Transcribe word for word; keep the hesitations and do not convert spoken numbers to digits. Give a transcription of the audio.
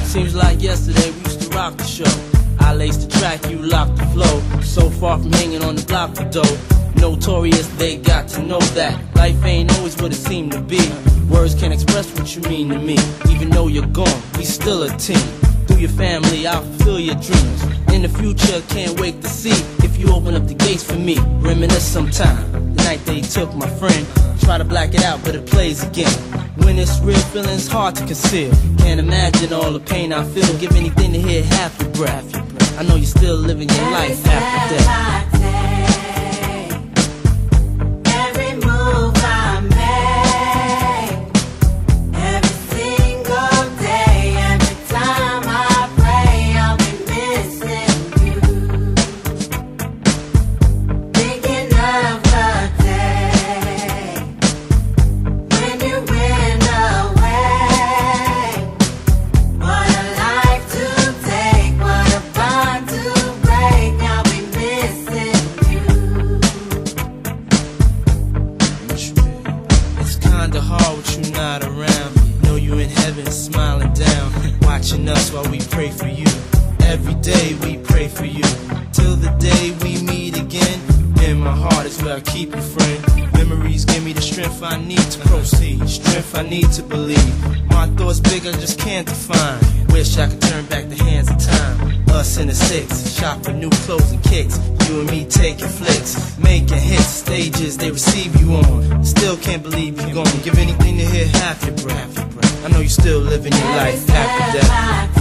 Seems like yesterday we used to rock the show. I laced the track, you locked the flow. So far from hanging on the block for dough. Notorious, they got to know that life ain't always what it seemed to be. Words can't express what you mean to me. Even though you're gone, we still a team. Through your family, I'll fulfill your dreams. In the future, can't wait to see if you open up the gates for me. Reminisce sometime, the night they took my friend. Try to black it out, but it plays again. When it's real, feeling's hard to conceal. Can't imagine all the pain I feel. Give anything to hear half your breath. I know you're still living your life after death. Kinda hard with you not around. Know you in heaven smiling down, watching us while we pray for you. Every day we pray for you, till the day we meet again. In my heart is where I keep you, friend. Memories give me the strength I need to proceed, strength I need to believe. My thoughts big, I just can't define. Wish I could turn back the hands of time. Us in the six, shop for new clothes and kicks. You and me taking flicks, making hits, stages they receive you on. Still can't believe you're gone. Give anything to hear half your breath. I know you're still living your life after death.